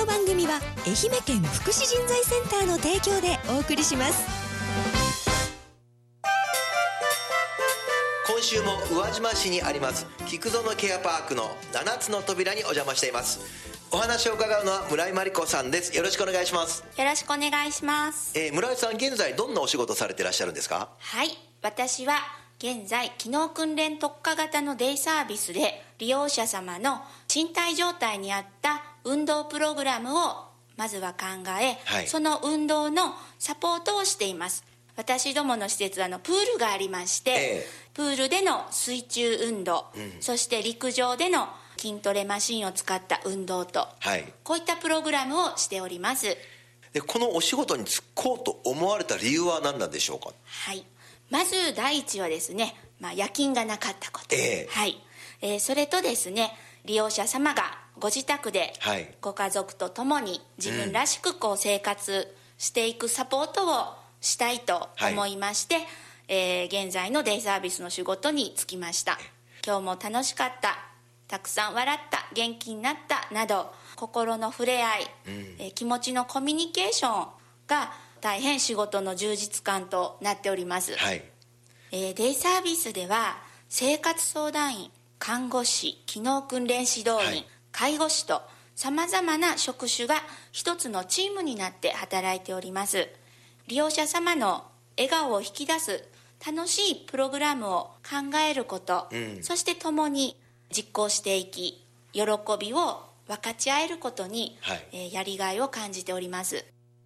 番組は愛媛県福祉人材センターの提供でお送りします。 今週も宇和島市にあります菊園ケアパークの7つの扉にお邪魔しています。お話を伺うのは村井真理子さんです。よろしくお願いします。 よろしくお願いします。 村井さん、現在どんなお仕事されていらっしゃるんですか？ はい、私は現在機能訓練特化型のデイサービスで利用者様の身体状態に合った運動プログラムをまずは考え、 はい、 その運動のサポートをしています。私どもの施設はプールがありまして、プールでの水中運動、そして陸上での筋トレマシンを使った運動と、こういったプログラムをしております。 でこのお仕事に就こうと思われた理由は何なんでしょうか？ はい、まず第一はですね、夜勤がなかったこと、それとですね、利用者様がご自宅でご家族と共に自分らしく生活していくサポートをしたいと思いまして、現在のデイサービスの仕事に就きました。今日も楽しかった、たくさん笑った、元気になったなど、心の触れ合い、気持ちのコミュニケーションが大変仕事の充実感となっております。デイサービスでは生活相談員、看護師、機能訓練指導員、介護士とさまざまな職種が一つのチームになって働いております。利用者様の笑顔を引き出す楽しいプログラムを考えること、そして共に実行していき、喜びを分かち合えることに、やりがいを感じております。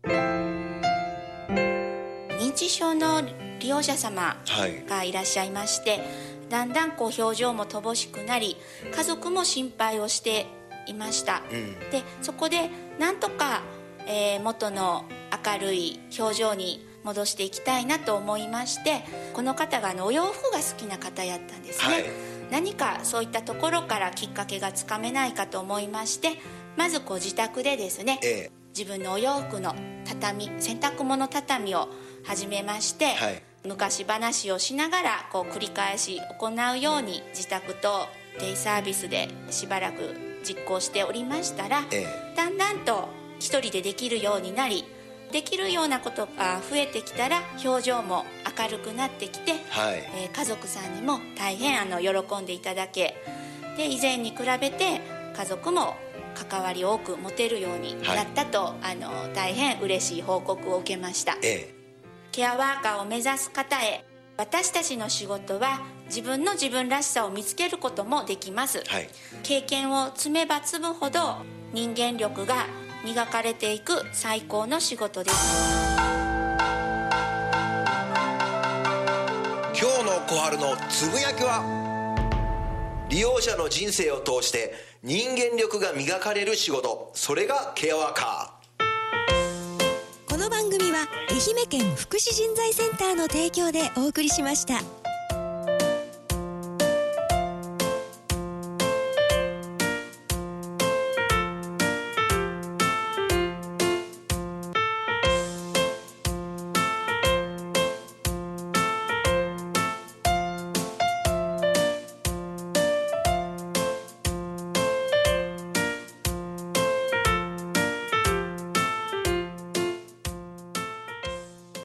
認知症の利用者様がいらっしゃいまして、だんだん表情も乏しくなり、家族も心配をしていました。でそこでなんとか、元の明るい表情に戻していきたいなと思いまして、この方がお洋服が好きな方やったんですね。何かそういったところからきっかけがつかめないかと思いまして、まず自宅でですね、自分のお洋服の畳、洗濯物畳を始めまして、昔話をしながら繰り返し行うように自宅とデイサービスでしばらく実行しておりましたら、だんだんと一人でできるようになり、できるようなことが増えてきたら表情も明るくなってきて、家族さんにも大変喜んでいただけで、以前に比べて家族も関わりを多く持てるようになったと、大変嬉しい報告を受けました。ケアワーカーを目指す方へ、私たちの仕事は自分らしさを見つけることもできます。経験を積めば積むほど人間力が磨かれていく最高の仕事です。 今日の小春のつぶやきは、利用者の人生を通して人間力が磨かれる仕事、それがケアワーカー。 この番組は愛媛県福祉人材センターの提供でお送りしました。